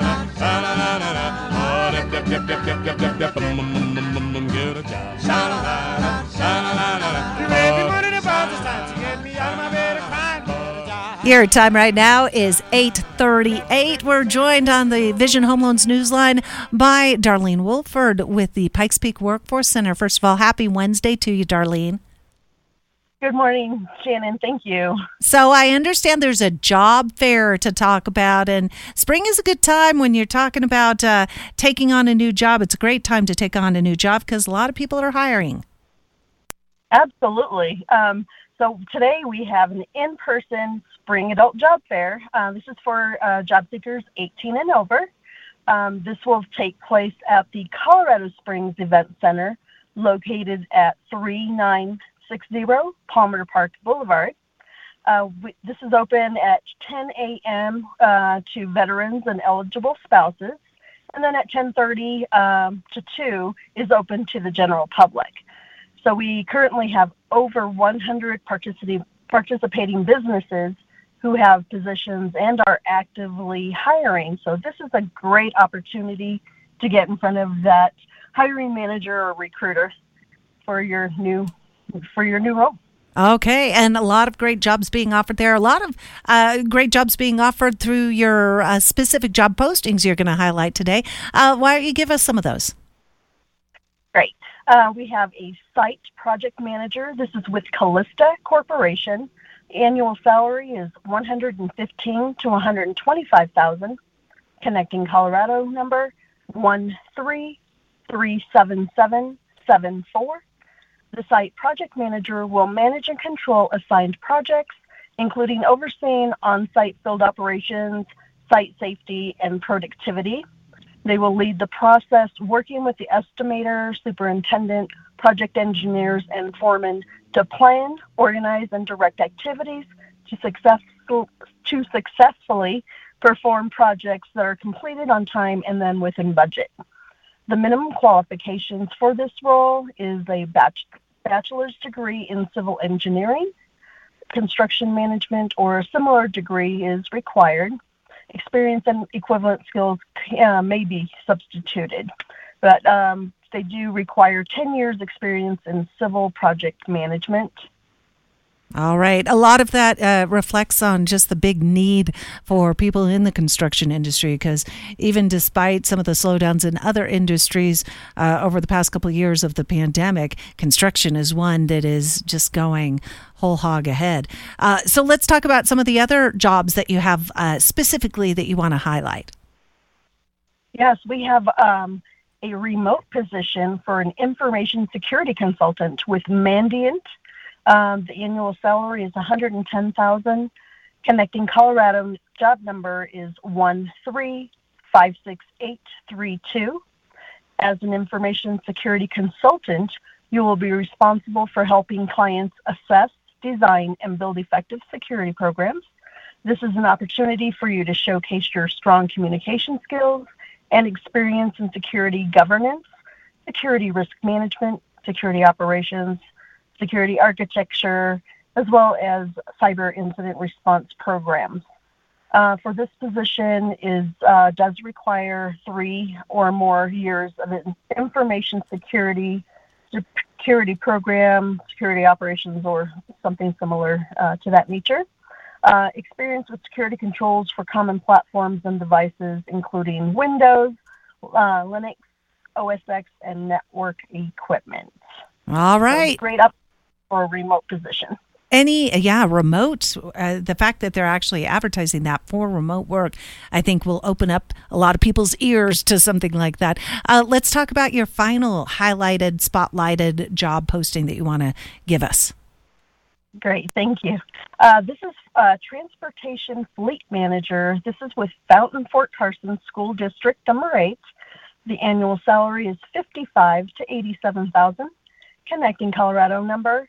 Get a job. You made me money about this time to get me out of my bed and crying. Get a job. Your time right now is 8:38. We're joined on the Vision Home Loans Newsline by Darlene Wolford with the Pikes Peak Workforce Center. First of all, happy Wednesday to you, Darlene. Good morning, Shannon. Thank you. So I understand there's a job fair to talk about, and spring is a good time when you're talking about taking on a new job. It's a great time to take on a new job because a lot of people are hiring. Absolutely. So today we have an in-person spring adult job fair. This is for job seekers 18 and over. This will take place at the Colorado Springs Event Center located at 3960 Palmer Park Boulevard. This is open at 10 a.m. To veterans and eligible spouses, and then at 10:30 to 2 is open to the general public. So we currently have over 100 participating businesses who have positions and are actively hiring. So this is a great opportunity to get in front of that hiring manager or recruiter for your new role. Okay, and a lot of great jobs being offered there. A lot of great jobs being offered through your specific job postings you're going to highlight today. Why don't you give us some of those? Great. We have a site project manager. This is with Callista Corporation. Annual salary is $115,000 to $125,000. Connecting Colorado number 1337774. The site project manager will manage and control assigned projects, including overseeing on-site field operations, site safety, and productivity. They will lead the process working with the estimator, superintendent, project engineers, and foremen to plan, organize, and direct activities to successfully perform projects that are completed on time and then within budget. The minimum qualifications for this role is a bachelor's degree in civil engineering, construction management, or a similar degree is required. Experience and equivalent skills may be substituted, but they do require 10 years experience in civil project management. All right. A lot of that reflects on just the big need for people in the construction industry, because even despite some of the slowdowns in other industries over the past couple of years of the pandemic, construction is one that is just going whole hog ahead. So let's talk about some of the other jobs that you have specifically that you want to highlight. Yes, we have a remote position for an information security consultant with Mandiant. The annual salary is $110,000. Connecting Colorado job number is 1356832. As an information security consultant, you will be responsible for helping clients assess, design, and build effective security programs. This is an opportunity for you to showcase your strong communication skills and experience in security governance, security risk management, security operations, security architecture, as well as cyber incident response programs. For this position does require 3 or more years of information security program, security operations, or something similar to that nature. Experience with security controls for common platforms and devices, including Windows, Linux, OS X, and network equipment. All right. So great up for a remote position. Remote. The fact that they're actually advertising that for remote work, I think will open up a lot of people's ears to something like that. Let's talk about your final highlighted, spotlighted job posting that you want to give us. Great, thank you. This is Transportation Fleet Manager. This is with Fountain Fort Carson School District number 8. The annual salary is $55,000 to $87,000. Connecting Colorado number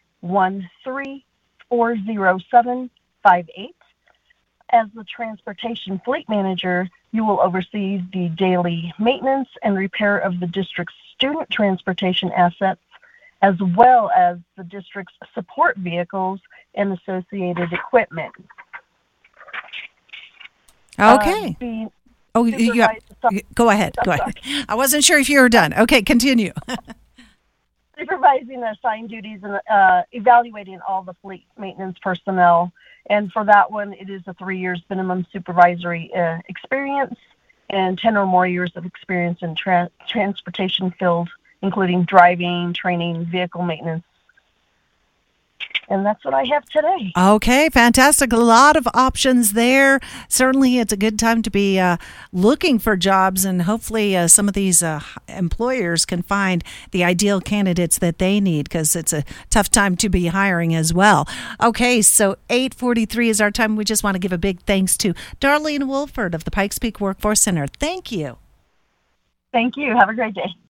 1340758. As the Transportation Fleet Manager, you will oversee the daily maintenance and repair of the district's student transportation assets, as well as the district's support vehicles and associated equipment. Okay. Go ahead. Go ahead. I wasn't sure if you were done. Okay, continue. Supervising the assigned duties and evaluating all the fleet maintenance personnel. And for that one, it is a 3 years minimum supervisory experience and 10 or more years of experience in transportation field, including driving, training, vehicle maintenance. And that's what I have today. Okay, fantastic. A lot of options there. Certainly, it's a good time to be looking for jobs, and hopefully some of these employers can find the ideal candidates that they need, because it's a tough time to be hiring as well. Okay, so 8:43 is our time. We just want to give a big thanks to Darlene Wolford of the Pikes Peak Workforce Center. Thank you. Thank you. Have a great day.